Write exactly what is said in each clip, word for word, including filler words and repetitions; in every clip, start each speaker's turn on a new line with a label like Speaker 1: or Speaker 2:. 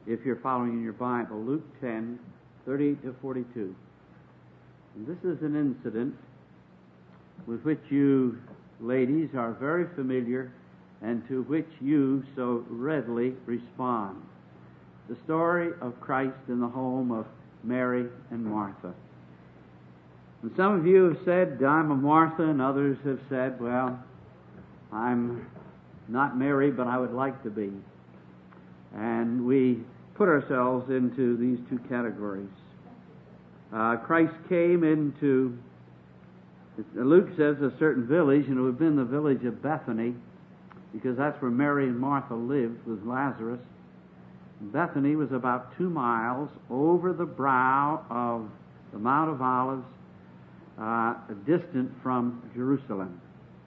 Speaker 1: if you're following in your Bible, Luke ten, thirty-eight to forty-two. And this is an incident with which you ladies are very familiar and to which you so readily respond. The story of Christ in the home of Mary and Martha. And some of you have said, I'm a Martha, and others have said, well, I'm not Mary, but I would like to be. And we put ourselves into these two categories. Uh, Christ came into, Luke says, a certain village, and it would have been the village of Bethany, because that's where Mary and Martha lived with Lazarus. Bethany was about two miles over the brow of the Mount of Olives, uh, distant from Jerusalem.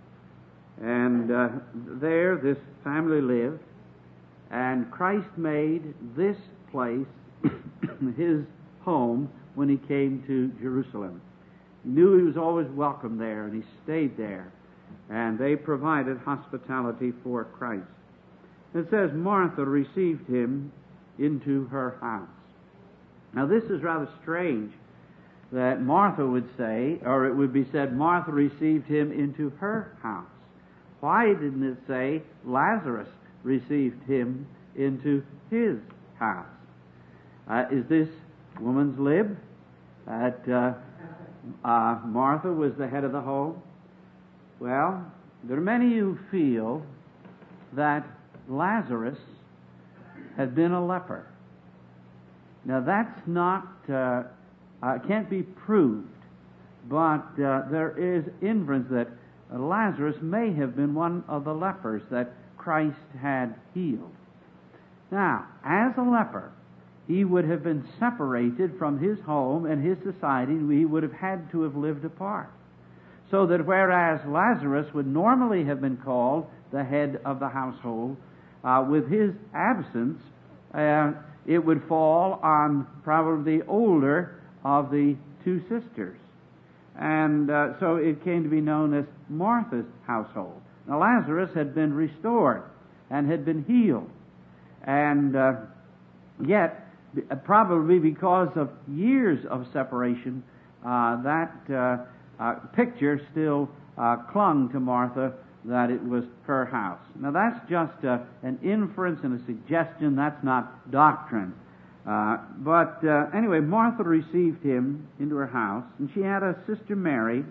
Speaker 1: And uh, there this family lived, and Christ made this place his home when he came to Jerusalem. He knew he was always welcome there, and he stayed there. And they provided hospitality for Christ. It says Martha received him into her house. Now this is rather strange that Martha would say, or it would be said, Martha received him into her house. Why didn't it say Lazarus received him into his house? Uh, is this woman's lib? That uh, uh, Martha was the head of the home? Well, there are many who feel that Lazarus had been a leper. Now that's not, uh, uh, can't be proved, but uh, there is inference that Lazarus may have been one of the lepers that Christ had healed. Now, as a leper, he would have been separated from his home and his society, and he would have had to have lived apart. So that whereas Lazarus would normally have been called the head of the household, uh, with his absence, uh, it would fall on probably the older of the two sisters. And uh, so it came to be known as Martha's household. Now Lazarus had been restored and had been healed. And uh, yet, probably because of years of separation, uh, that uh, uh, picture still uh, clung to Martha that it was her house. Now that's just uh, an inference and a suggestion. That's not doctrine. Uh, but uh, anyway, Martha received him into her house, and she had a sister Mary,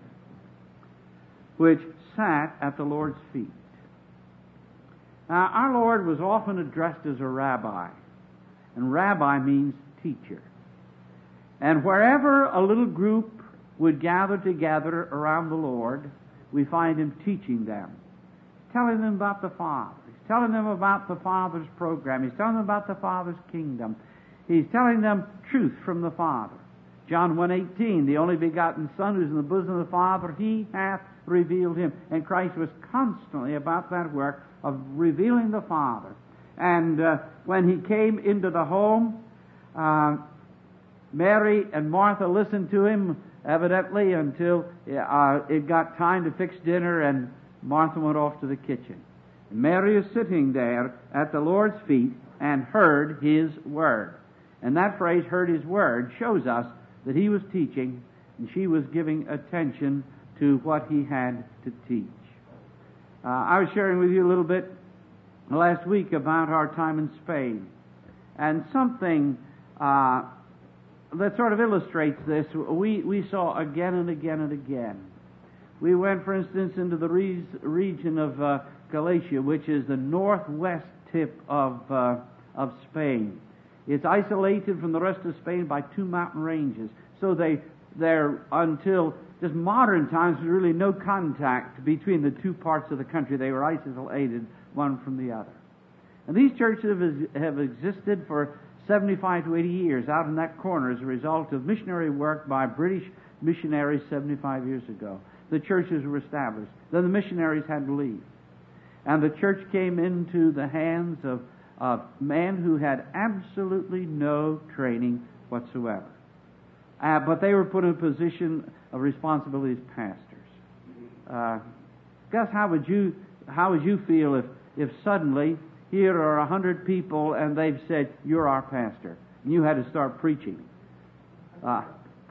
Speaker 1: which sat at the Lord's feet. Now, our Lord was often addressed as a rabbi, and rabbi means teacher. And wherever a little group would gather together around the Lord, we find him teaching them, telling them about the Father. He's telling them about the Father's program. He's telling them about the Father's kingdom. He's telling them truth from the Father. John one eighteen, the only begotten Son who's in the bosom of the Father, he hath revealed him. And Christ was constantly about that work of revealing the Father. And uh, when he came into the home, uh, Mary and Martha listened to him, evidently, until uh, it got time to fix dinner, and Martha went off to the kitchen. And Mary is sitting there at the Lord's feet and heard his word. And that phrase, heard his word, shows us that he was teaching and she was giving attention to what he had to teach. Uh, I was sharing with you a little bit last week about our time in Spain. And something uh, that sort of illustrates this, we, we saw again and again and again. We went, for instance, into the re- region of uh, Galicia, which is the northwest tip of, uh, of Spain. It's isolated from the rest of Spain by two mountain ranges. So they, there, until just modern times, there's really no contact between the two parts of the country. They were isolated one from the other. And these churches have, have existed for seventy-five to eighty years out in that corner as a result of missionary work by British missionaries seventy-five years ago. The churches were established. Then the missionaries had to leave. And the church came into the hands of of men who had absolutely no training whatsoever. Uh, but they were put in a position of responsibility as pastors. Uh, Gus, how would you how would you feel if, if suddenly here are a hundred people, and they've said, you're our pastor. And you had to start preaching. Uh,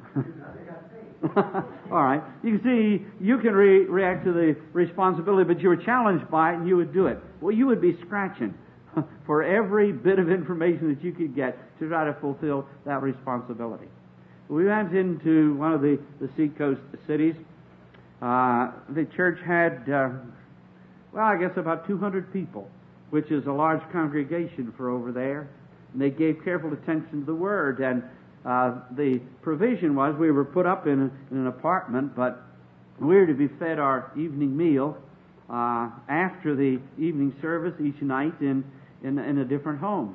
Speaker 1: all right. You can see, you can re- react to the responsibility, but you were challenged by it, and you would do it. Well, you would be scratching for every bit of information that you could get to try to fulfill that responsibility. We went into one of the, the seacoast cities. Uh, the church had, uh, well, I guess about two hundred people, which is a large congregation for over there. And they gave careful attention to the Word. And uh, the provision was we were put up in, a, in an apartment, but we were to be fed our evening meal uh, after the evening service each night in, in, in a different home.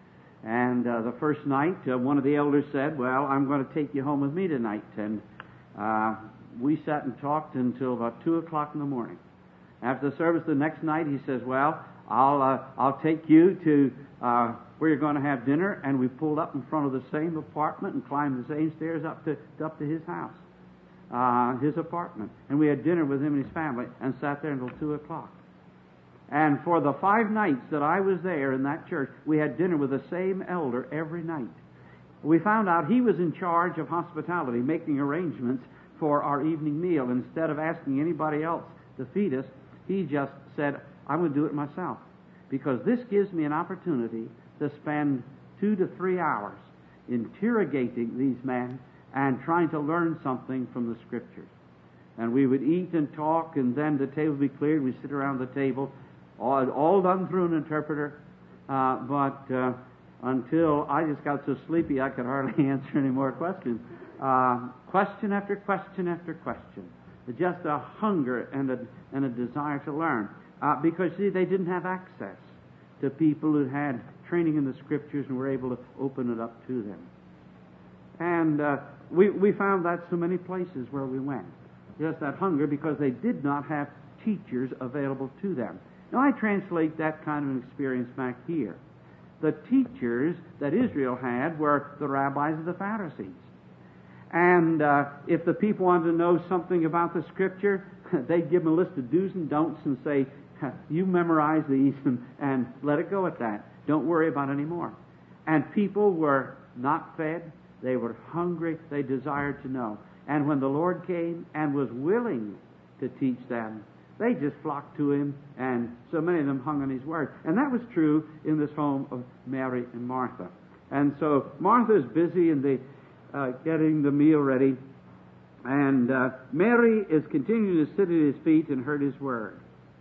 Speaker 1: And uh, the first night, uh, one of the elders said, well, I'm going to take you home with me tonight. And uh, we sat and talked until about two o'clock in the morning. After the service the next night, he says, well, I'll uh, I'll take you to uh, where you're going to have dinner. And we pulled up in front of the same apartment and climbed the same stairs up to up to his house, uh, his apartment. And we had dinner with him and his family and sat there until two o'clock. And for the five nights that I was there in that church, we had dinner with the same elder every night. We found out he was in charge of hospitality, making arrangements for our evening meal. Instead of asking anybody else to feed us, he just said, I'm going to do it myself, because this gives me an opportunity to spend two to three hours interrogating these men and trying to learn something from the Scriptures. And we would eat and talk, and then the table would be cleared. We'd sit around the table, all, all done through an interpreter, uh, but uh, until I just got so sleepy I could hardly answer any more questions. Uh, question after question after question. Just a hunger and a, and a desire to learn. Uh, because, see, they didn't have access to people who had training in the Scriptures and were able to open it up to them. And uh, we, we found that so many places where we went. Just that hunger, because they did not have teachers available to them. Now, I translate that kind of an experience back here. The teachers that Israel had were the rabbis of the Pharisees. And uh, if the people wanted to know something about the Scripture, they'd give them a list of do's and don'ts and say, you memorize these and, and let it go at that. Don't worry about any more. And people were not fed. They were hungry. They desired to know. And when the Lord came and was willing to teach them, they just flocked to Him, and so many of them hung on His Word. And that was true in this home of Mary and Martha. And so Martha's busy in the uh, getting the meal ready, and uh, Mary is continuing to sit at His feet and heard His Word.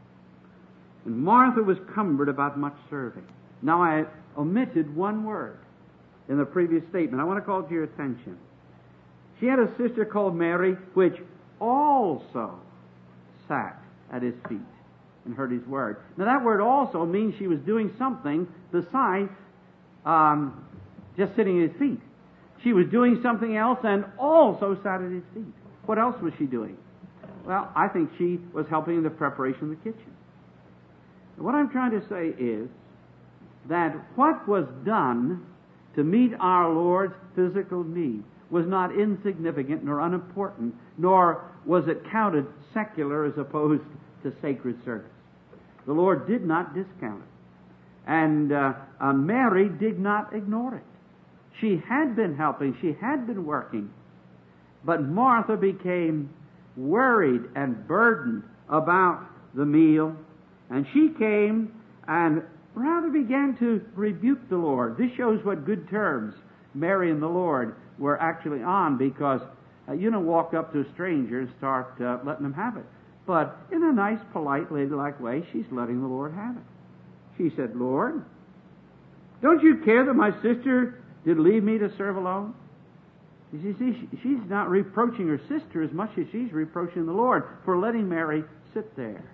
Speaker 1: And Martha was cumbered about much serving. Now, I omitted one word in the previous statement. I want to call to your attention. She had a sister called Mary, which also sat at His feet and heard His Word. Now, that word also means she was doing something besides um, just sitting at His feet. She was doing something else and also sat at His feet. What else was she doing? Well, I think she was helping in the preparation of the kitchen. What I'm trying to say is that what was done to meet our Lord's physical need was not insignificant nor unimportant, nor was it counted secular as opposed to sacred service. The Lord did not discount it. And uh, uh, Mary did not ignore it. She had been helping. She had been working. But Martha became worried and burdened about the meal. And she came and rather began to rebuke the Lord. This shows what good terms Mary and the Lord were actually on, because uh, you don't walk up to a stranger and start uh, letting them have it. But in a nice, polite, ladylike way, she's letting the Lord have it. She said, Lord, don't you care that my sister did leave me to serve alone? You see, she's not reproaching her sister as much as she's reproaching the Lord for letting Mary sit there.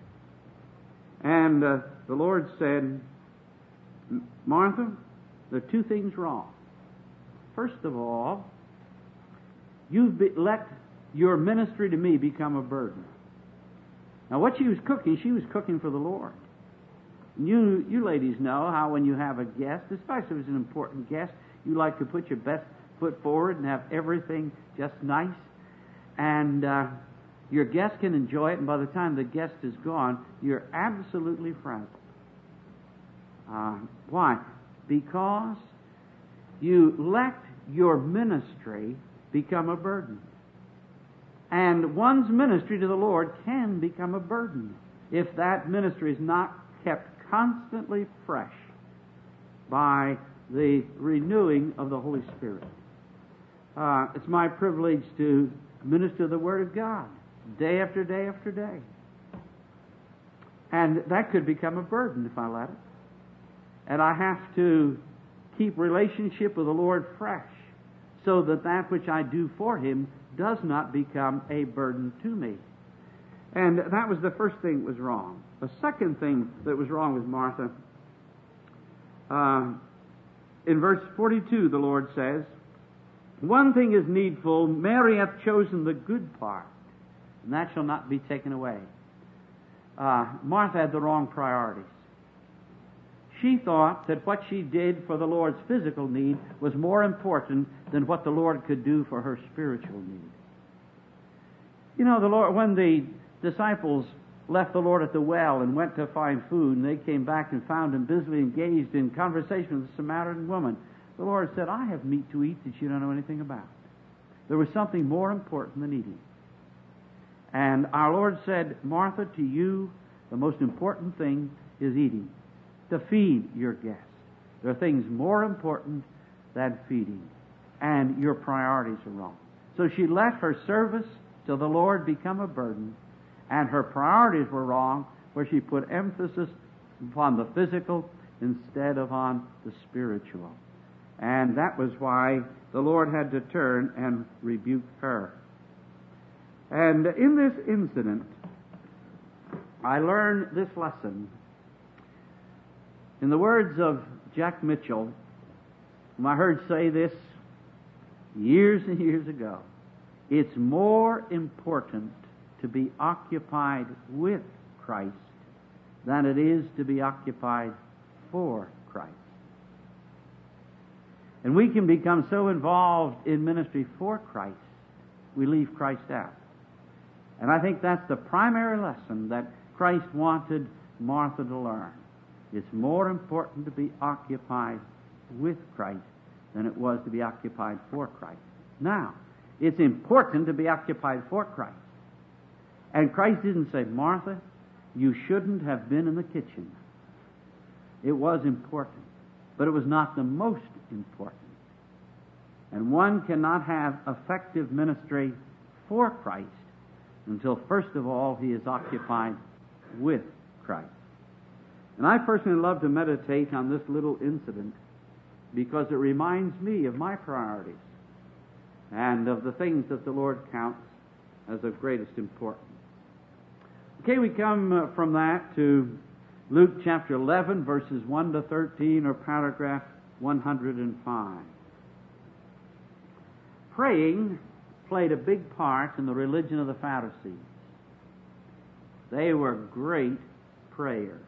Speaker 1: And uh, the Lord said, Martha, there are two things wrong. First of all, you've be, let your ministry to me become a burden. Now, what she was cooking, she was cooking for the Lord. And you, you ladies know how when you have a guest, especially if it's an important guest, you like to put your best foot forward and have everything just nice. And uh, your guest can enjoy it, and by the time the guest is gone, you're absolutely frazzled. Uh, why? Because you let your ministry become a burden. And one's ministry to the Lord can become a burden if that ministry is not kept constantly fresh by the renewing of the Holy Spirit. Uh, it's my privilege to minister the Word of God day after day after day. And that could become a burden if I let it. And I have to keep relationship with the Lord fresh so that that which I do for Him does not become a burden to me. And that was the first thing that was wrong. The second thing that was wrong with Martha, uh, in verse forty-two, the Lord says, "One thing is needful, Mary hath chosen the good part, and that shall not be taken away." Uh, Martha had the wrong priorities. She thought that what she did for the Lord's physical need was more important than what the Lord could do for her spiritual need. You know, the Lord, when the disciples left the Lord at the well and went to find food, and they came back and found Him busily engaged in conversation with the Samaritan woman, the Lord said, "I have meat to eat that you don't know anything about." There was something more important than eating. And our Lord said, "Martha, to you, the most important thing is eating, to feed your guests. There are things more important than feeding, and your priorities are wrong." So she let her service to the Lord become a burden, and her priorities were wrong, where she put emphasis upon the physical instead of on the spiritual. And that was why the Lord had to turn and rebuke her. And in this incident, I learned this lesson. In the words of Jack Mitchell, whom I heard say this years and years ago, it's more important to be occupied with Christ than it is to be occupied for Christ. And we can become so involved in ministry for Christ, we leave Christ out. And I think that's the primary lesson that Christ wanted Martha to learn. It's more important to be occupied with Christ than it was to be occupied for Christ. Now, it's important to be occupied for Christ. And Christ didn't say, "Martha, you shouldn't have been in the kitchen." It was important, but it was not the most important. And one cannot have effective ministry for Christ until, first of all, he is occupied with Christ. And I personally love to meditate on this little incident because it reminds me of my priorities and of the things that the Lord counts as of greatest importance. Okay, we come uh, from that to Luke chapter eleven, verses one to thirteen, or paragraph one hundred five. Praying played a big part in the religion of the Pharisees. They were great prayers.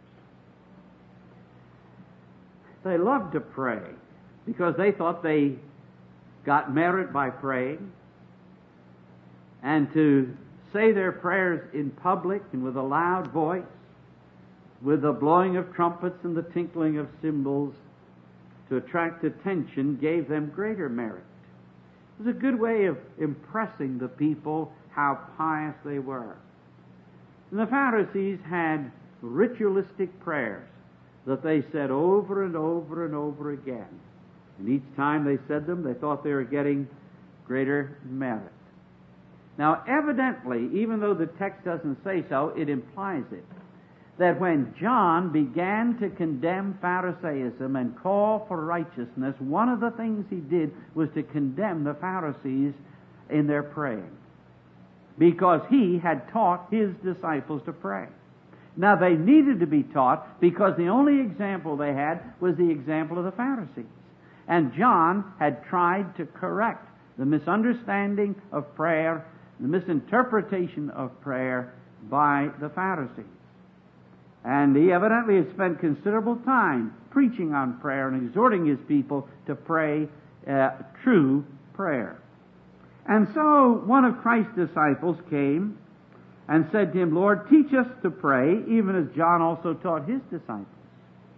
Speaker 1: They loved to pray because they thought they got merit by praying, and to say their prayers in public and with a loud voice, with the blowing of trumpets and the tinkling of cymbals to attract attention, gave them greater merit. It was a good way of impressing the people how pious they were. And the Pharisees had ritualistic prayers that they said over and over and over again. And each time they said them, they thought they were getting greater merit. Now, evidently, even though the text doesn't say so, it implies it, that when John began to condemn Pharisaism and call for righteousness, one of the things he did was to condemn the Pharisees in their praying, because he had taught his disciples to pray. Now, they needed to be taught because the only example they had was the example of the Pharisees. And John had tried to correct the misunderstanding of prayer, the misinterpretation of prayer by the Pharisees. And he evidently had spent considerable time preaching on prayer and exhorting his people to pray uh, true prayer. And so one of Christ's disciples came and said to him, "Lord, teach us to pray, even as John also taught his disciples."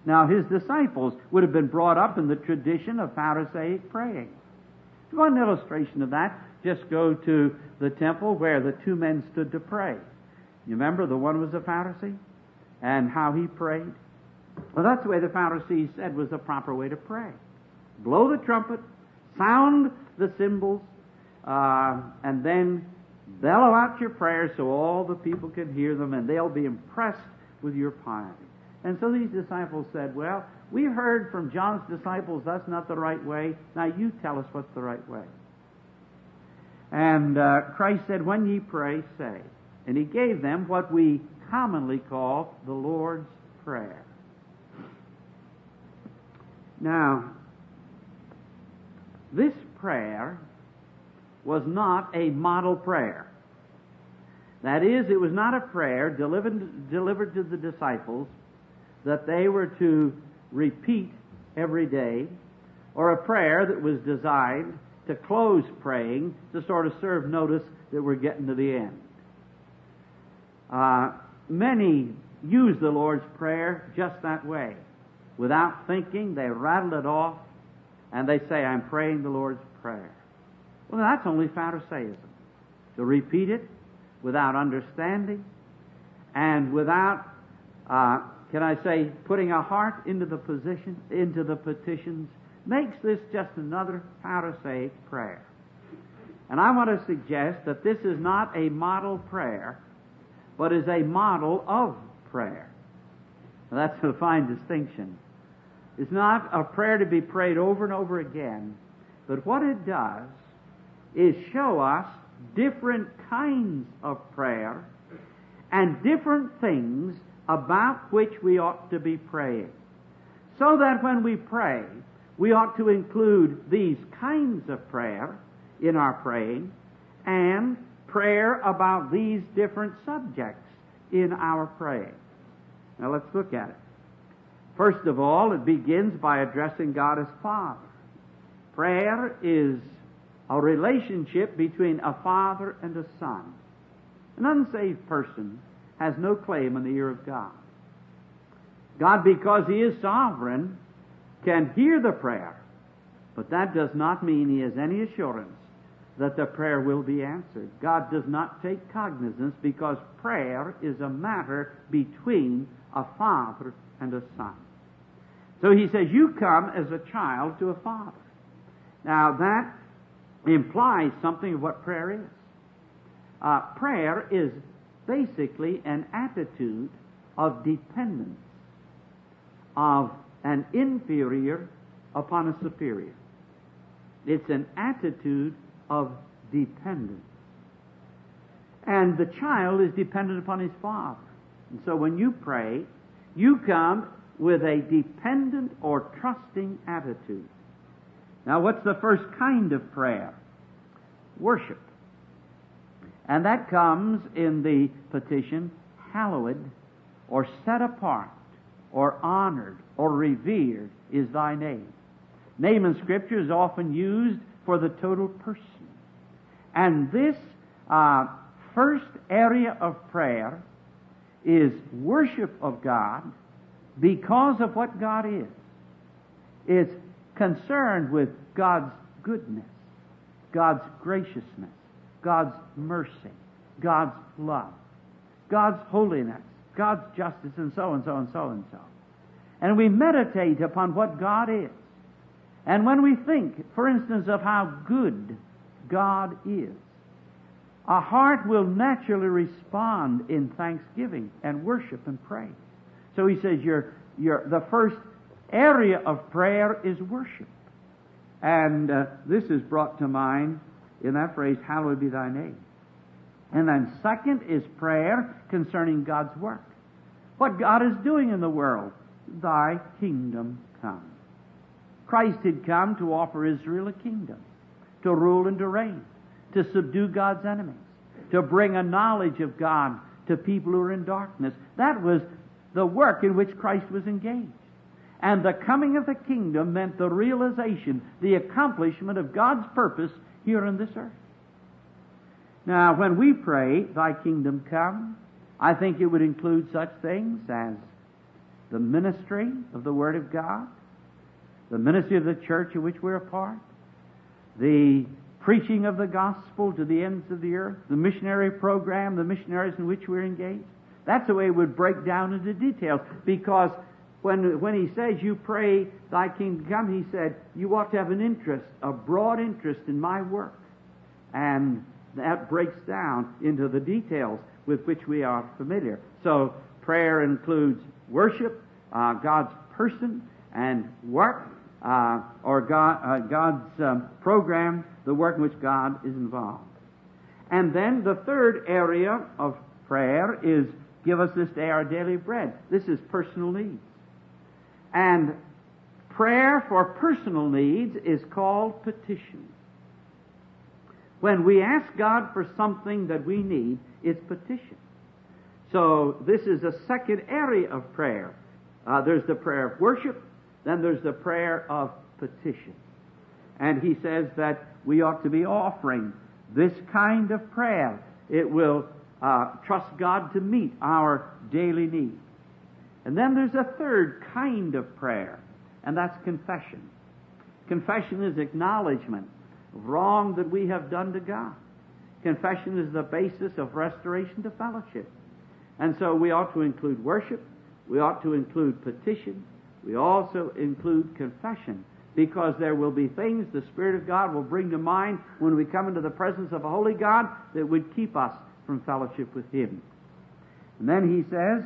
Speaker 1: Now, his disciples would have been brought up in the tradition of Pharisaic praying. If you want an illustration of that, just go to the temple where the two men stood to pray. You remember the one was a Pharisee and how he prayed? Well, that's the way the Pharisees said was the proper way to pray. Blow the trumpet, sound the cymbals, uh, and then bellow out your prayers so all the people can hear them and they'll be impressed with your piety. And so these disciples said, well, we've heard from John's disciples that's not the right way. Now you tell us what's the right way. And uh, Christ said, when ye pray, say. And he gave them what we commonly call the Lord's Prayer. Now, this prayer was not a model prayer. That is, it was not a prayer delivered, delivered to the disciples that they were to repeat every day, or a prayer that was designed to close praying to sort of serve notice that we're getting to the end. Uh, many use the Lord's Prayer just that way. Without thinking, they rattle it off, and they say, I'm praying the Lord's Prayer. Well, that's only Pharisaism. To repeat it without understanding and without, uh, can I say, putting a heart into the position, into the petitions, makes this just another Pharisaic prayer. And I want to suggest that this is not a model prayer, but is a model of prayer. Now, that's a fine distinction. It's not a prayer to be prayed over and over again, but what it does is show us different kinds of prayer and different things about which we ought to be praying. So that when we pray, we ought to include these kinds of prayer in our praying and prayer about these different subjects in our praying. Now let's look at it. First of all, it begins by addressing God as Father. Prayer is a relationship between a father and a son. An unsaved person has no claim on the ear of God. God, because He is sovereign, can hear the prayer, but that does not mean He has any assurance that the prayer will be answered. God does not take cognizance because prayer is a matter between a father and a son. So He says, you come as a child to a father. Now that implies something of what prayer is. Uh, prayer is basically an attitude of dependence of an inferior upon a superior. It's an attitude of dependence. And the child is dependent upon his father. And so when you pray, you come with a dependent or trusting attitude. Now, what's the first kind of prayer? Worship. And that comes in the petition, hallowed, or set apart, or honored, or revered is thy name. Name in Scripture is often used for the total person. And this uh, first area of prayer is worship of God because of what God is. It's concerned with God's goodness, God's graciousness, God's mercy, God's love, God's holiness, God's justice, and so and so and so and so. And we meditate upon what God is. And when we think, for instance, of how good God is, our heart will naturally respond in thanksgiving and worship and praise. So he says your, your, the first area of prayer is worship. And uh, this is brought to mind in that phrase, hallowed be thy name. And then second is prayer concerning God's work. What God is doing in the world. Thy kingdom come. Christ had come to offer Israel a kingdom, to rule and to reign, to subdue God's enemies, to bring a knowledge of God to people who are in darkness. That was the work in which Christ was engaged. And the coming of the kingdom meant the realization, the accomplishment of God's purpose here on this earth. Now, when we pray, thy kingdom come, I think it would include such things as the ministry of the Word of God, the ministry of the church of which we're a part, the preaching of the gospel to the ends of the earth, the missionary program, the missionaries in which we're engaged. That's the way it would break down into details, because when when he says you pray thy kingdom come, he said you ought to have an interest, a broad interest in my work. And that breaks down into the details with which we are familiar. So prayer includes worship, uh, God's person and work, uh, or God, uh, God's um, program, the work in which God is involved. And then the third area of prayer is give us this day our daily bread. This is personal needs. And prayer for personal needs is called petition. When we ask God for something that we need, it's petition. So this is a second area of prayer. Uh, there's the prayer of worship, then there's the prayer of petition. And he says that we ought to be offering this kind of prayer. It will uh, trust God to meet our daily needs. And then there's a third kind of prayer, and that's confession. Confession is acknowledgement of wrong that we have done to God. Confession is the basis of restoration to fellowship. And so we ought to include worship, we ought to include petition, we also include confession, because there will be things the Spirit of God will bring to mind when we come into the presence of a holy God that would keep us from fellowship with Him. And then he says,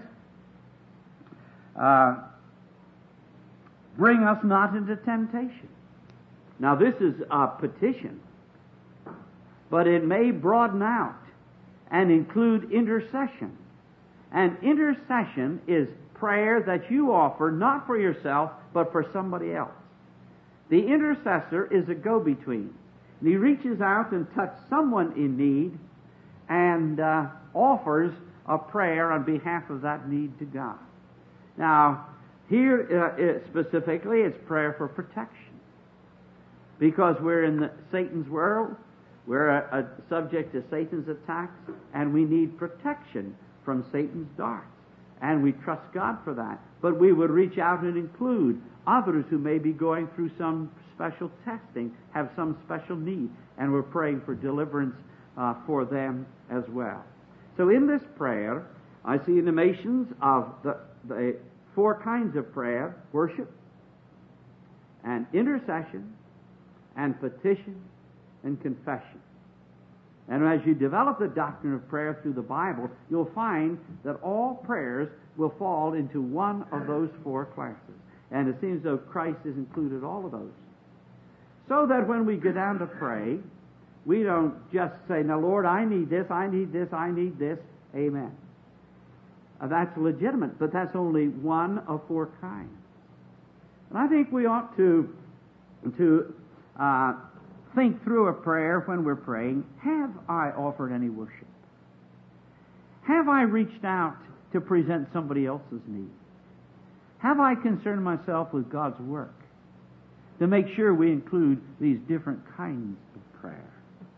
Speaker 1: uh, bring us not into temptation. Now this is a petition, but it may broaden out and include intercession. And intercession is prayer that you offer not for yourself, but for somebody else. The intercessor is a go-between. And he reaches out and touches someone in need and uh, offers a prayer on behalf of that need to God. Now, here uh, it specifically, it's prayer for protection. Because we're in the, Satan's world, we're a, a subject to Satan's attacks, and we need protection from Satan's darts. And we trust God for that. But we would reach out and include others who may be going through some special testing, have some special need, and we're praying for deliverance uh, for them as well. So in this prayer, I see intimations of the, the four kinds of prayer: worship, and intercession, and petition, and confession. And as you develop the doctrine of prayer through the Bible, you'll find that all prayers will fall into one of those four classes. And it seems as though Christ has included all of those. So that when we go down to pray, we don't just say, now Lord, I need this, I need this, I need this. Amen. Uh, that's legitimate, but that's only one of four kinds. And I think we ought to, to uh, think through a prayer when we're praying. Have I offered any worship? Have I reached out to present somebody else's need? Have I concerned myself with God's work to make sure we include these different kinds of prayer?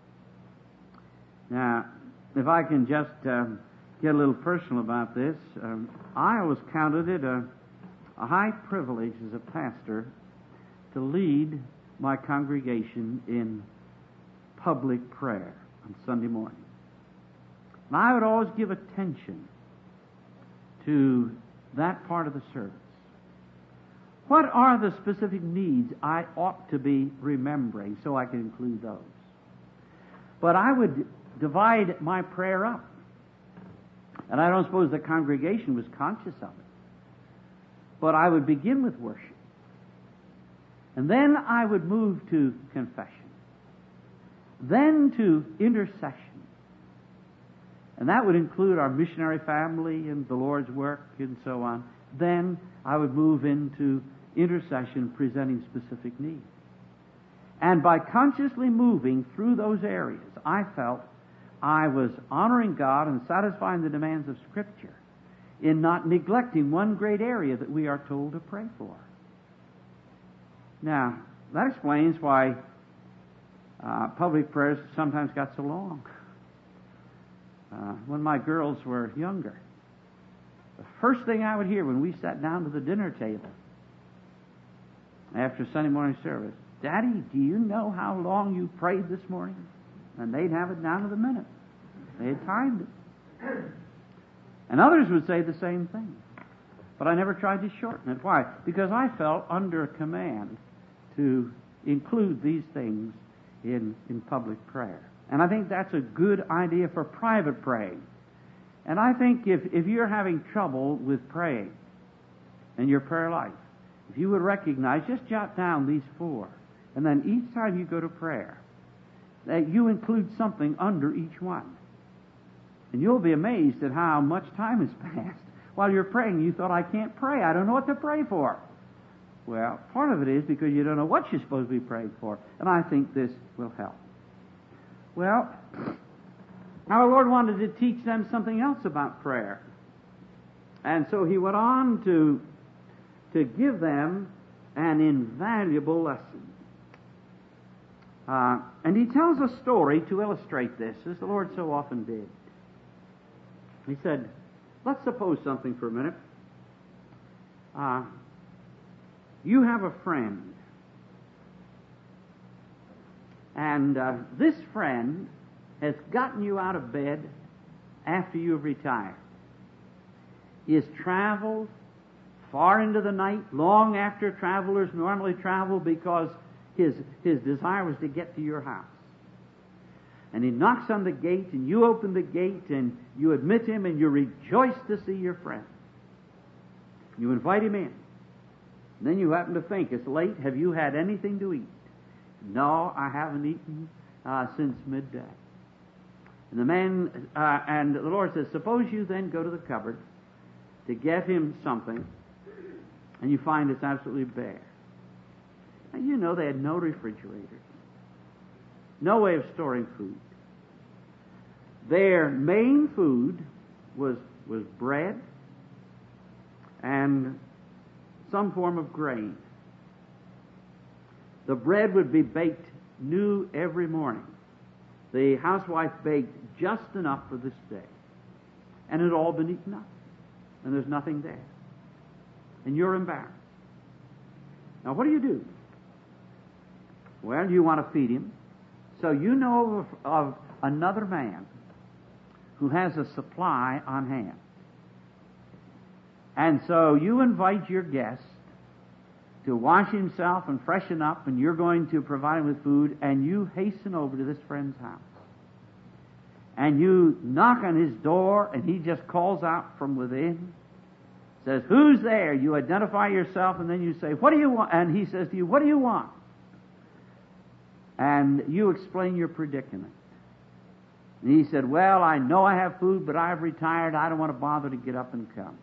Speaker 1: Now, if I can just um, get a little personal about this, um, I always counted it a, a high privilege as a pastor to lead my congregation in public prayer on Sunday morning. And I would always give attention to that part of the service. What are the specific needs I ought to be remembering so I can include those? But I would divide my prayer up. And I don't suppose the congregation was conscious of it. But I would begin with worship. And then I would move to confession. Then to intercession. And that would include our missionary family and the Lord's work and so on. Then I would move into intercession, presenting specific needs. And by consciously moving through those areas, I felt I was honoring God and satisfying the demands of Scripture in not neglecting one great area that we are told to pray for. Now, that explains why uh, public prayers sometimes got so long. Uh, when my girls were younger, the first thing I would hear when we sat down to the dinner table after Sunday morning service, Daddy, do you know how long you prayed this morning? And they'd have it down to the minute. They had timed it. And others would say the same thing. But I never tried to shorten it. Why? Because I felt under command to include these things in, in public prayer. And I think that's a good idea for private praying. And I think if, if you're having trouble with praying in your prayer life, if you would recognize, just jot down these four. And then each time you go to prayer, that you include something under each one. And you'll be amazed at how much time has passed. While you're praying, you thought, I can't pray. I don't know what to pray for. Well, part of it is because you don't know what you're supposed to be praying for. And I think this will help. Well, our Lord wanted to teach them something else about prayer. And so He went on to, to give them an invaluable lesson. Uh, and He tells a story to illustrate this, as the Lord so often did. He said, let's suppose something for a minute. Uh, you have a friend. And uh, this friend has gotten you out of bed after you've retired. He has traveled far into the night, long after travelers normally travel, because his, his desire was to get to your house. And he knocks on the gate, and you open the gate, and you admit him, and you rejoice to see your friend. You invite him in. And then you happen to think, it's late, have you had anything to eat? No, I haven't eaten uh, since midday. And the man, uh, and the Lord says, suppose you then go to the cupboard to get him something, and you find it's absolutely bare. And you know they had no refrigerators. No way of storing food. Their main food was, was bread and some form of grain. The bread would be baked new every morning. The housewife baked just enough for this day. And it had all been eaten up. And there's nothing there. And you're embarrassed. Now what do you do? Well, you want to feed him. So you know of, of another man who has a supply on hand. And so you invite your guest to wash himself and freshen up, and you're going to provide him with food, and you hasten over to this friend's house. And you knock on his door, and he just calls out from within, says, who's there? You identify yourself, and then you say, what do you want? And he says to you, what do you want? And you explain your predicament. And he said, well, I know I have food, but I've retired. I don't want to bother to get up and come.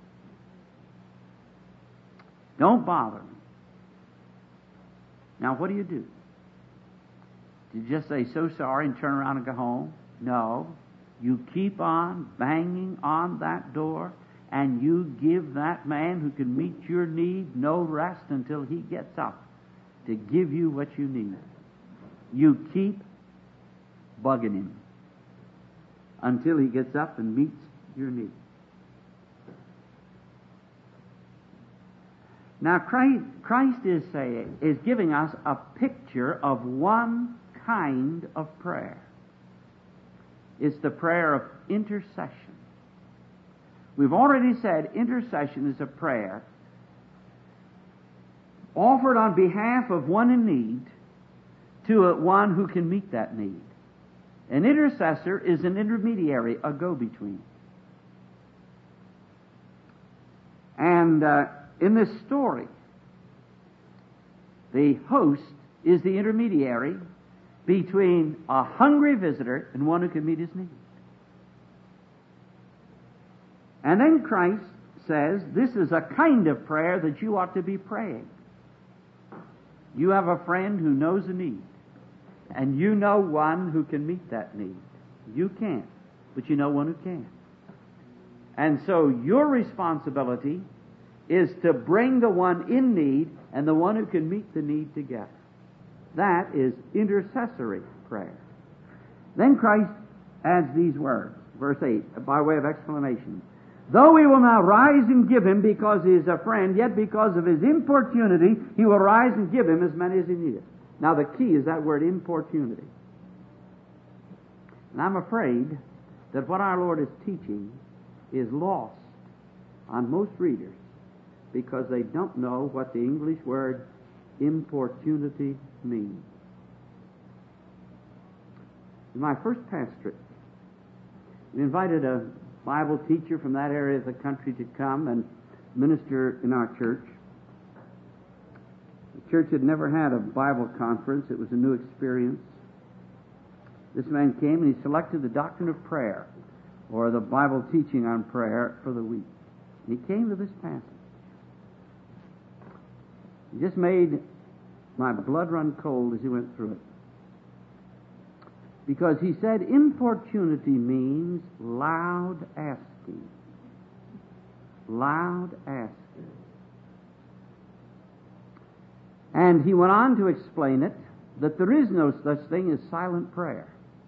Speaker 1: Don't bother me. Now, what do you do? Do you just say, so sorry, and turn around and go home? No. You keep on banging on that door, and you give that man who can meet your need no rest until he gets up to give you what you need. You keep bugging him until he gets up and meets your need. Now, Christ, Christ is saying, is giving us a picture of one kind of prayer. It's the prayer of intercession. We've already said intercession is a prayer offered on behalf of one in need to one who can meet that need. An intercessor is an intermediary, a go-between. And uh, in this story, the host is the intermediary between a hungry visitor and one who can meet his need. And then Christ says, this is a kind of prayer that you ought to be praying. You have a friend who knows a need, and you know one who can meet that need. You can't, but you know one who can. And so your responsibility is to bring the one in need and the one who can meet the need together. That is intercessory prayer. Then Christ adds these words, verse eight, by way of explanation. Though he will not rise and give him because he is a friend, yet because of his importunity, he will rise and give him as many as he needeth. Now the key is that word importunity. And I'm afraid that what our Lord is teaching is lost on most readers because they don't know what the English word importunity means. In my first pastorate, we invited a Bible teacher from that area of the country to come and minister in our church. The church had never had a Bible conference. It was a new experience. This man came and he selected the doctrine of prayer, or the Bible teaching on prayer for the week. And he came to this passage. He just made my blood run cold as he went through it. Because he said importunity means loud asking. Loud asking. And he went on to explain it, that there is no such thing as silent prayer.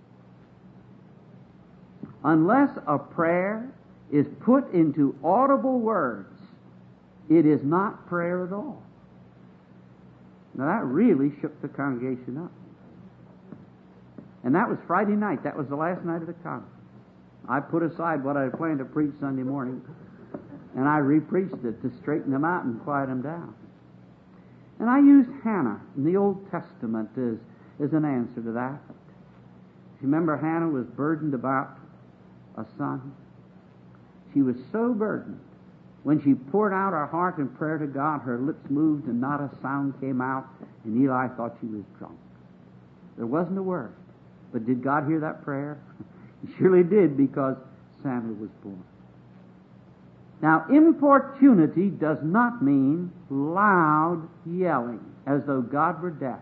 Speaker 1: Unless a prayer is put into audible words, it is not prayer at all. Now that really shook the congregation up. And that was Friday night. That was the last night of the conference. I put aside what I had planned to preach Sunday morning, and I re-preached it to straighten them out and quiet them down. And I used Hannah in the Old Testament as, as an answer to that. You remember Hannah was burdened about a son? She was so burdened. When she poured out her heart in prayer to God, her lips moved and not a sound came out, and Eli thought she was drunk. There wasn't a word. But did God hear that prayer? He surely did, because Samuel was born. Now, importunity does not mean loud yelling, as though God were deaf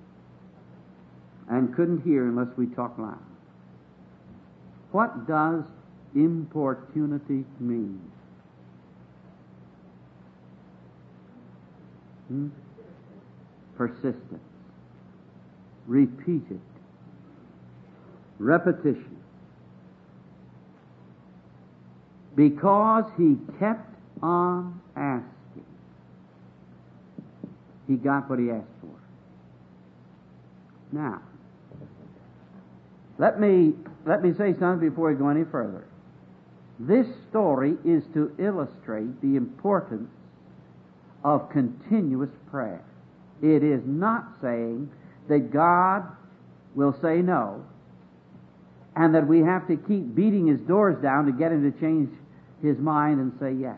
Speaker 1: and couldn't hear unless we talk loud. What does importunity mean? Hmm? Persistence. Repeated. Repetition. Because he kept on asking, he got what he asked for. Now, let me let me say something before we go any further. This story is to illustrate the importance of continuous prayer. It is not saying that God will say no, and that we have to keep beating his doors down to get him to change his mind and say yes.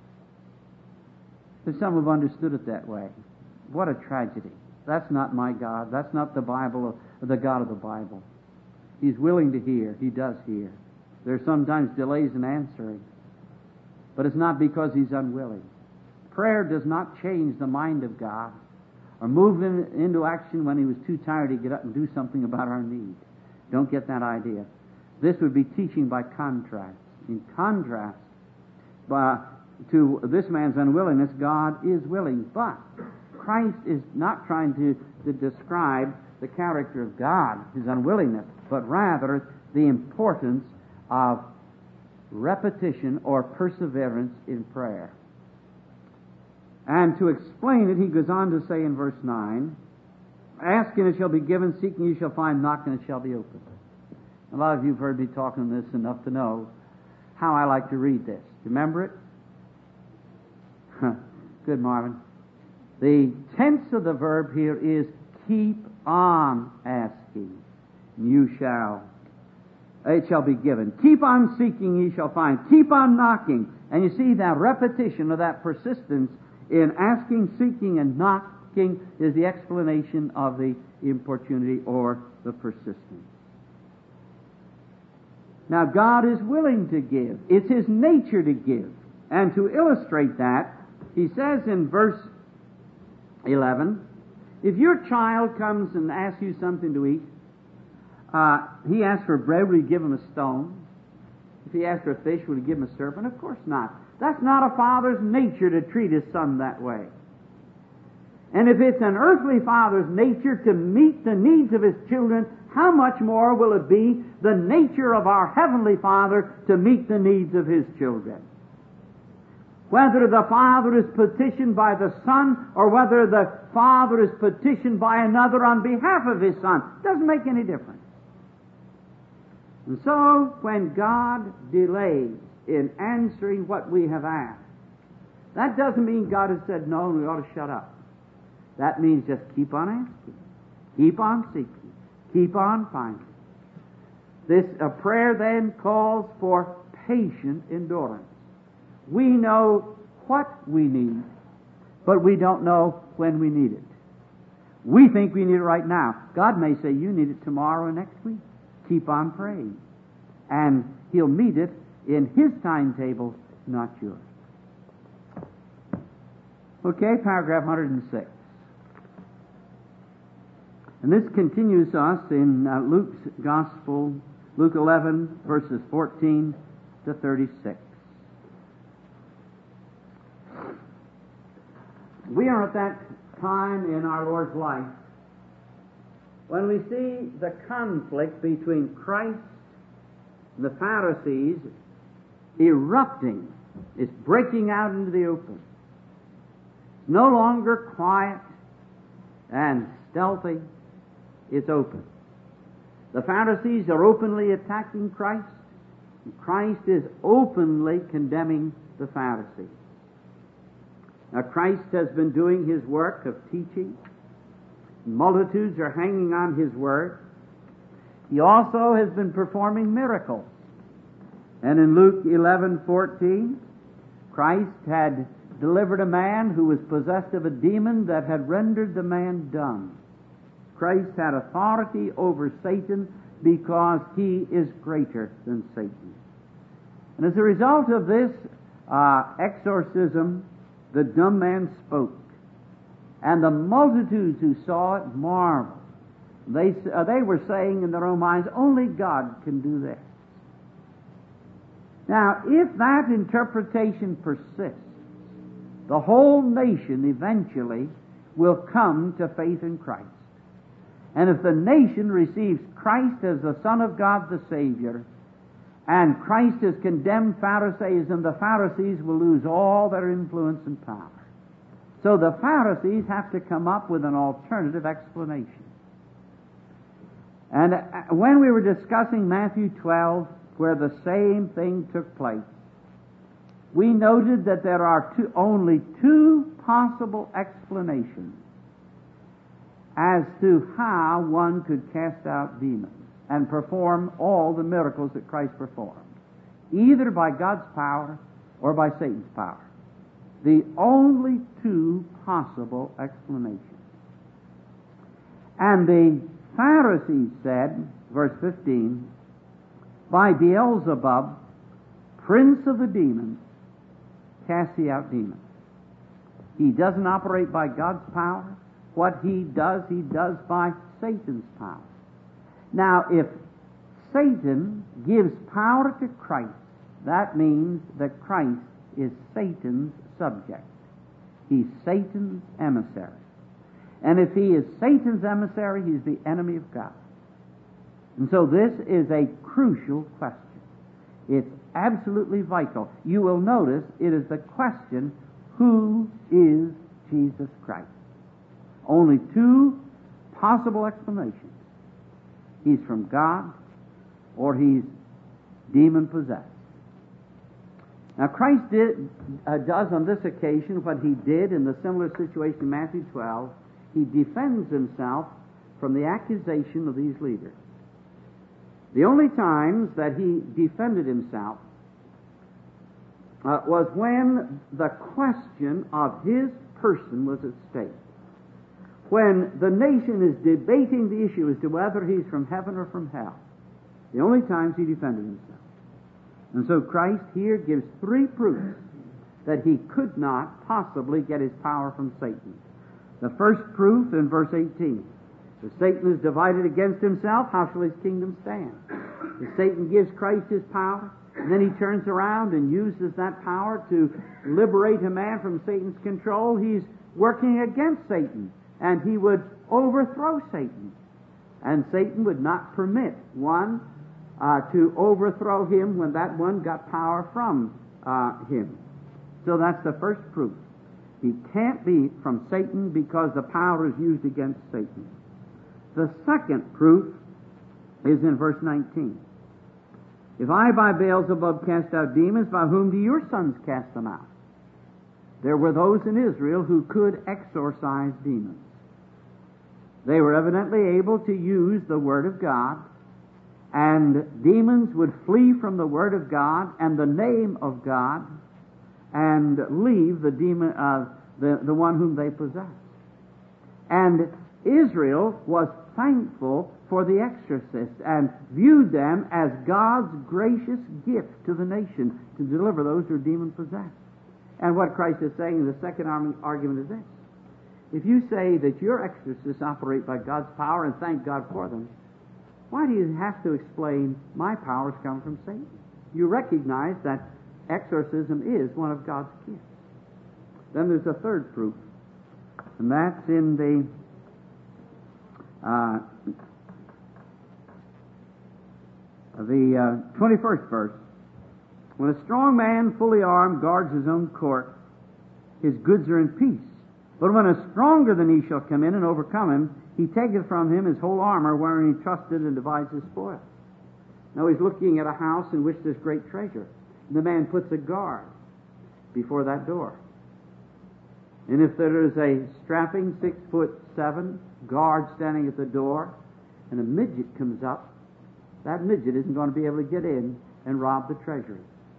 Speaker 1: But some have understood it that way. What a tragedy. That's not my God. That's not the Bible, the God of the Bible. He's willing to hear. He does hear. There are sometimes delays in answering, but it's not because he's unwilling. Prayer does not change the mind of God or move him into action when he was too tired to get up and do something about our need. Don't get that idea. This would be teaching by contrast. In contrast by, to this man's unwillingness, God is willing. But Christ is not trying to, to describe the character of God, his unwillingness, but rather the importance of repetition or perseverance in prayer. And to explain it, he goes on to say in verse nine, "Ask and it shall be given, seek and you shall find, knock and it shall be opened." A lot of you have heard me talking this enough to know how I like to read this. Remember it? Good, Marvin. The tense of the verb here is keep on asking, and you shall. It shall be given. Keep on seeking, ye shall find. Keep on knocking. And you see that repetition of that persistence in asking, seeking, and knocking is the explanation of the importunity or the persistence. Now, God is willing to give. It's his nature to give. And to illustrate that, he says in verse eleven, if your child comes and asks you something to eat, uh, he asks for bread, will you give him a stone? If he asks for a fish, will you give him a serpent? Of course not. That's not a father's nature to treat his son that way. And if it's an earthly father's nature to meet the needs of his children, how much more will it be the nature of our Heavenly Father to meet the needs of his children? whether the Father is petitioned by the Son or whether the Father is petitioned by another on behalf of His Son. Doesn't make any difference. And so, when God delays in answering what we have asked, that doesn't mean God has said no and we ought to shut up. That means just keep on asking, keep on seeking, keep on finding. This a prayer then calls for patient endurance. We know what we need, but we don't know when we need it. We think we need it right now. God may say you need it tomorrow or next week. Keep on praying. And He'll meet it in His timetable, not yours. Okay, paragraph one hundred six. And this continues us in uh, Luke's Gospel, Luke eleven, verses fourteen to thirty-six. We are at that time in our Lord's life when we see the conflict between Christ and the Pharisees erupting. It's breaking out into the open. It's no longer quiet and stealthy. It's open. The Pharisees are openly attacking Christ, and Christ is openly condemning the Pharisees. Now, Christ has been doing His work of teaching. Multitudes are hanging on His word. He also has been performing miracles. And in Luke eleven fourteen, Christ had delivered a man who was possessed of a demon that had rendered the man dumb. Christ had authority over Satan because He is greater than Satan. And as a result of this uh, exorcism, the dumb man spoke. And the multitudes who saw it marveled. They, uh, they were saying in their own minds, only God can do this. Now, if that interpretation persists, the whole nation eventually will come to faith in Christ. And if the nation receives Christ as the Son of God, the Savior, and Christ has condemned Pharisaism, the Pharisees will lose all their influence and power. So the Pharisees have to come up with an alternative explanation. And when we were discussing Matthew twelve, where the same thing took place, we noted that there are two, only two possible explanations as to how one could cast out demons and perform all the miracles that Christ performed, either by God's power or by Satan's power. The only two possible explanations. And the Pharisees said, verse fifteen, by Beelzebub, prince of the demons, cast he out demons. He doesn't operate by God's power. What he does, he does by Satan's power. Now, if Satan gives power to Christ, that means that Christ is Satan's subject. He's Satan's emissary. And if he is Satan's emissary, he's the enemy of God. And so this is a crucial question. It's absolutely vital. You will notice it is the question, who is Jesus Christ? Only two possible explanations. He's from God, or he's demon-possessed. Now, Christ did, uh, does on this occasion what he did in the similar situation in Matthew twelve. He defends himself from the accusation of these leaders. The only times that he defended himself uh, was when the question of his person was at stake. When the nation is debating the issue as to whether he's from heaven or from hell. The only times he defended himself. And so Christ here gives three proofs that he could not possibly get his power from Satan. The first proof in verse eighteen. If Satan is divided against himself, how shall his kingdom stand? If Satan gives Christ his power, and then he turns around and uses that power to liberate a man from Satan's control, he's working against Satan, and he would overthrow Satan. And Satan would not permit one uh, to overthrow him when that one got power from uh, him.
Speaker 2: So that's the first proof. He can't be from Satan because the power is used against Satan. The second proof is in verse nineteen. If I by Beelzebub cast out demons, by whom do your sons cast them out? There were those in Israel who could exorcise demons. They were evidently able to use the Word of God, and demons would flee from the Word of God and the name of God and leave the demon, uh, the, the one whom they possessed. And Israel was thankful for the exorcists and viewed them as God's gracious gift to the nation to deliver those who are demon-possessed. And what Christ is saying in the second argument is this. If you say that your exorcists operate by God's power and thank God for them, why do you have to explain my powers come from Satan? You recognize that exorcism is one of God's gifts. Then there's a third proof, and that's in the uh, the uh, twenty-first verse. When a strong man, fully armed, guards his own court, his goods are in peace. But when a stronger than he shall come in and overcome him, he taketh from him his whole armor, wherein he trusted, and divides his spoil. Now he's looking at a house in which there's great treasure. And the man puts a guard before that door. And if there is a strapping six foot seven guard standing at the door, and a midget comes up, that midget isn't going to be able to get in and rob the treasury.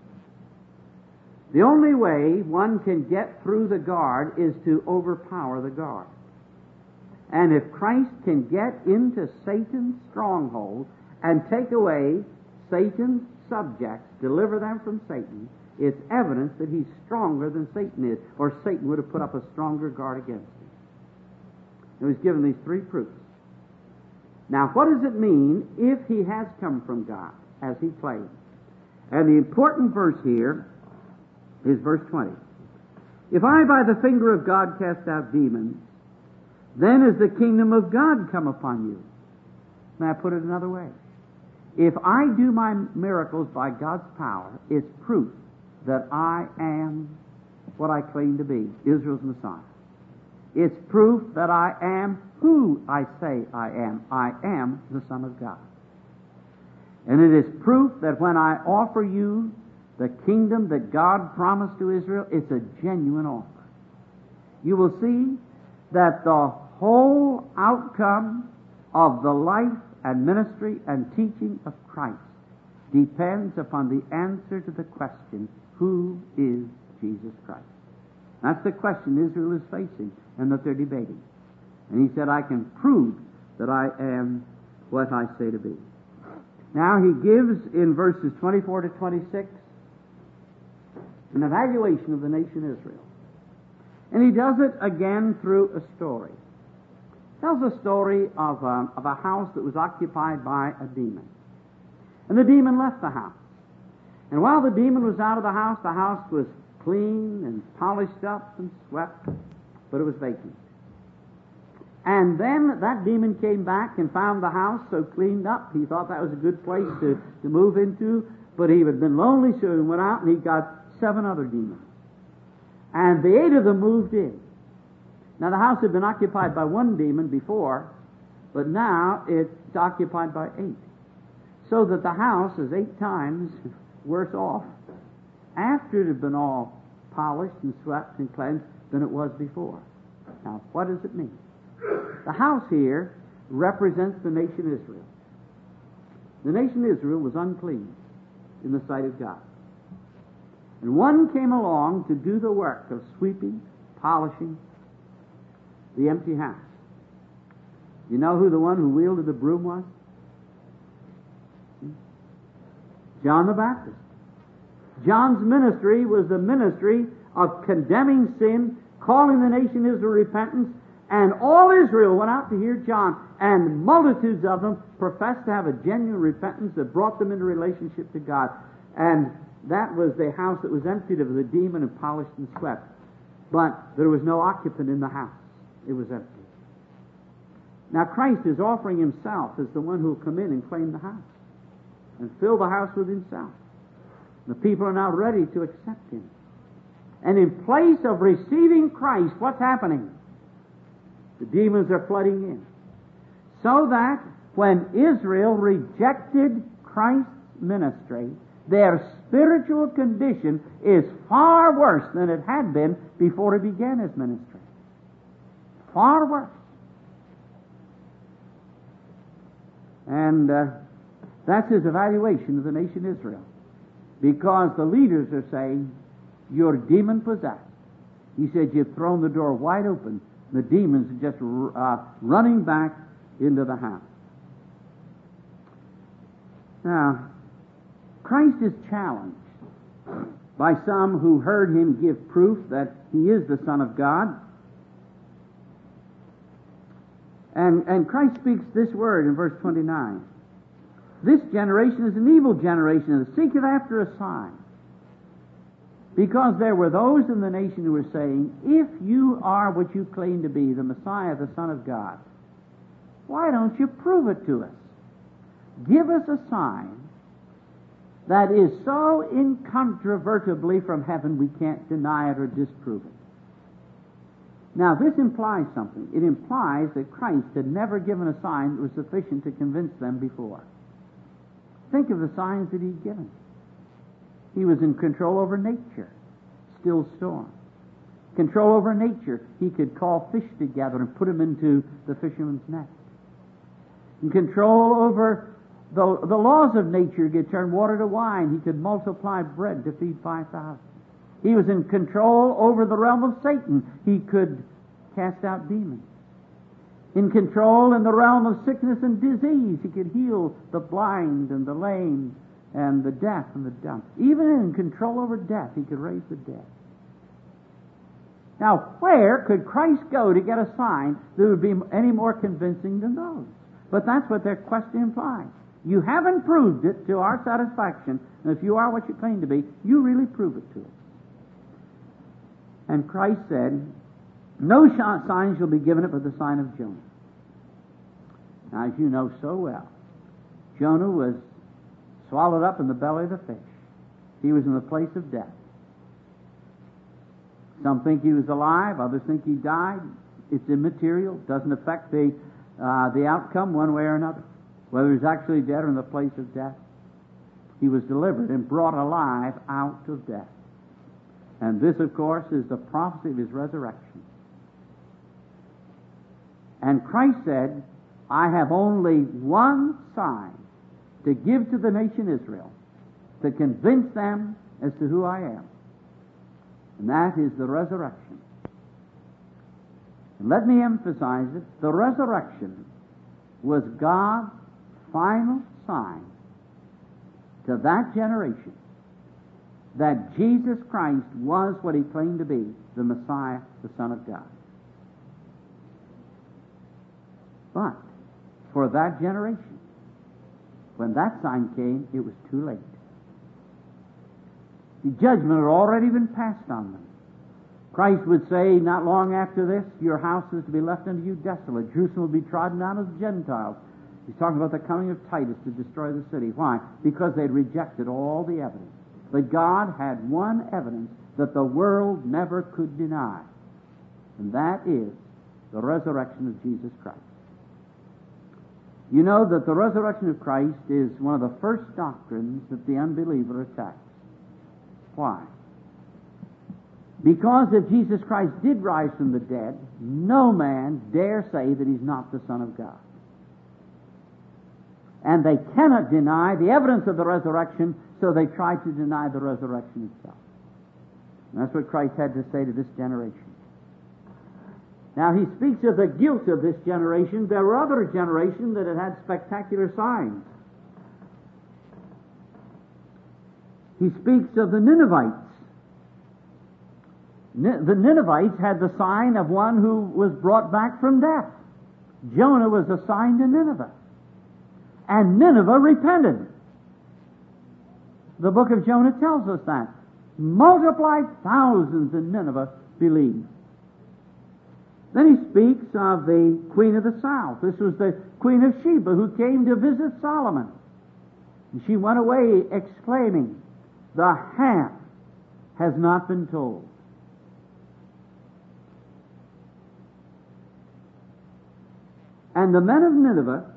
Speaker 2: The only way one can get through the guard is to overpower the guard. And if Christ can get into Satan's stronghold and take away Satan's subjects, deliver them from Satan, it's evidence that he's stronger than Satan is, or Satan would have put up a stronger guard against him. And he's given these three proofs. Now, what does it mean if he has come from God, as he claims? And the important verse here is verse twenty. If I by the finger of God cast out demons, then is the kingdom of God come upon you. May I put it another way? If I do my miracles by God's power, it's proof that I am what I claim to be, Israel's Messiah. It's proof that I am who I say I am. I am the Son of God. And it is proof that when I offer you the kingdom that God promised to Israel, it's a genuine offer. You will see that the whole outcome of the life and ministry and teaching of Christ depends upon the answer to the question, who is Jesus Christ? That's the question Israel is facing and that they're debating. And he said, I can prove that I am what I say to be. Now he gives in verses twenty-four to twenty-six an evaluation of the nation Israel. And he does it again through a story. He tells a story of a, of a house that was occupied by a demon. And the demon left the house. And while the demon was out of the house, the house was clean and polished up and swept, but it was vacant. And then that demon came back and found the house so cleaned up, he thought that was a good place to, to move into, but he had been lonely, so he went out and he got seven other demons. And the eight of them moved in. Now the house had been occupied by one demon before, but now it's occupied by eight. So that the house is eight times worse off after it had been all polished and swept and cleansed than it was before. Now, what does it mean? The house here represents the nation Israel. The nation Israel was unclean in the sight of God. And one came along to do the work of sweeping, polishing the empty house. You know who the one who wielded the broom was? John the Baptist. John's ministry was the ministry of condemning sin, calling the nation Israel to repentance, and all Israel went out to hear John, and multitudes of them professed to have a genuine repentance that brought them into relationship to God. And that was the house that was emptied of the demon and polished and swept. But there was no occupant in the house. It was empty. Now Christ is offering himself as the one who will come in and claim the house and fill the house with himself. The people are now ready to accept him. And in place of receiving Christ, what's happening? The demons are flooding in. So that when Israel rejected Christ's ministry, their spiritual condition is far worse than it had been before he began his ministry. Far worse. And uh, that's his evaluation of the nation Israel. Because the leaders are saying, you're demon-possessed. He said, you've thrown the door wide open. The demons are just uh, running back into the house. Now, Christ is challenged by some who heard him give proof that he is the Son of God. And, and Christ speaks this word in verse twenty-nine. This generation is an evil generation, and seeketh after a sign. Because there were those in the nation who were saying, if you are what you claim to be, the Messiah, the Son of God, why don't you prove it to us? Give us a sign that is so incontrovertibly from heaven we can't deny it or disprove it. Now, this implies something. It implies that Christ had never given a sign that was sufficient to convince them before. Think of the signs that he'd given. He was in control over nature, still storm. Control over nature. He could call fish together and put them into the fisherman's net. In control over the, the laws of nature. He could turn water to wine. He could multiply bread to feed five thousand. He was in control over the realm of Satan. He could cast out demons. In control in the realm of sickness and disease. He could heal the blind and the lame and the deaf and the dumb. Even in control over death, he could raise the dead. Now, where could Christ go to get a sign that would be any more convincing than those? But that's what their question implies. You haven't proved it to our satisfaction, and if you are what you claim to be, you really prove it to us. And Christ said, no sign shall be given it but the sign of Jonah. Now, as you know so well, Jonah was swallowed up in the belly of the fish. He was in the place of death. Some think he was alive, others think he died. It's immaterial, doesn't affect the, uh, the outcome one way or another. Whether he's actually dead or in the place of death, he was delivered and brought alive out of death. And this, of course, is the prophecy of his resurrection. And Christ said, I have only one sign to give to the nation Israel to convince them as to who I am. And that is the resurrection. And let me emphasize it. The resurrection was God's final sign to that generation that Jesus Christ was what he claimed to be, the Messiah, the Son of God. But for that generation, when that sign came, it was too late. The judgment had already been passed on them. Christ would say, not long after this, your house is to be left unto you desolate. Jerusalem will be trodden down of the Gentiles. He's talking about the coming of Titus to destroy the city. Why? Because they'd rejected all the evidence. But God had one evidence that the world never could deny, and that is the resurrection of Jesus Christ. You know that the resurrection of Christ is one of the first doctrines that the unbeliever attacks. Why? Because if Jesus Christ did rise from the dead, no man dare say that he's not the Son of God. And they cannot deny the evidence of the resurrection, so they try to deny the resurrection itself. And that's what Christ had to say to this generation. Now, he speaks of the guilt of this generation. There were other generations that had had spectacular signs. He speaks of the Ninevites. The Ninevites had the sign of one who was brought back from death. Jonah was a sign to Nineveh. And Nineveh repented. The book of Jonah tells us that. Multiplied thousands in Nineveh believed. Then he speaks of the Queen of the South. This was the Queen of Sheba who came to visit Solomon. And she went away exclaiming, the half has not been told. And the men of Nineveh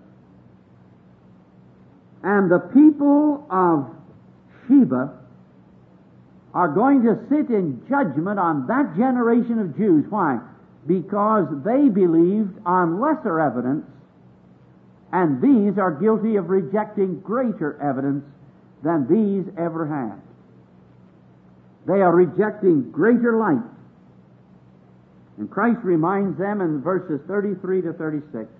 Speaker 2: and the people of Sheba are going to sit in judgment on that generation of Jews. Why? Because they believed on lesser evidence, and these are guilty of rejecting greater evidence than these ever had. They are rejecting greater light. And Christ reminds them in verses thirty-three to thirty-six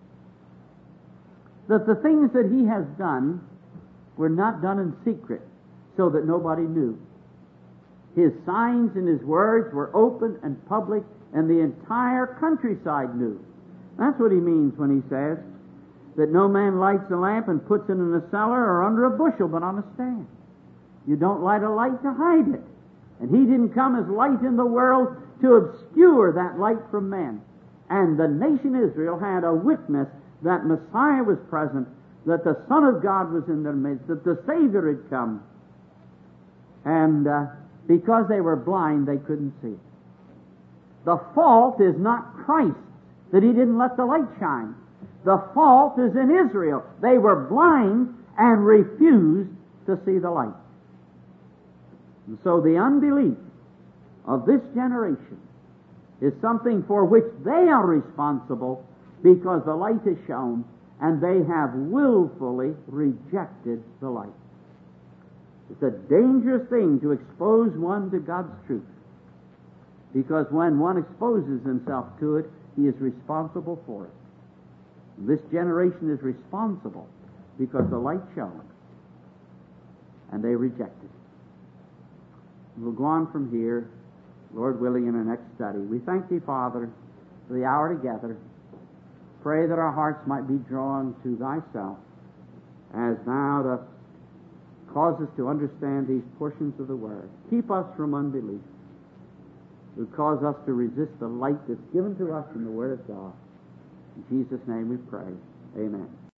Speaker 2: that the things that He has done were not done in secret so that nobody knew. His signs and His words were open and public, and the entire countryside knew. That's what He means when He says that no man lights a lamp and puts it in a cellar or under a bushel, but on a stand. You don't light a light to hide it. And He didn't come as light in the world to obscure that light from men. And the nation Israel had a witness that Messiah was present, that the Son of God was in their midst, that the Savior had come. And uh, because they were blind, they couldn't see it. The fault is not Christ, that He didn't let the light shine. The fault is in Israel. They were blind and refused to see the light. And so the unbelief of this generation is something for which they are responsible, because the light is shown and they have willfully rejected the light. It's a dangerous thing to expose one to God's truth, because when one exposes himself to it, he is responsible for it. This generation is responsible because the light shone and they rejected it. We'll go on from here, Lord willing, in our next study. We thank Thee, Father, for the hour together. Pray that our hearts might be drawn to Thyself as Thou dost cause us to understand these portions of the Word. Keep us from unbelief. Would cause us to resist the light that's given to us in the Word of God. In Jesus' name we pray. Amen.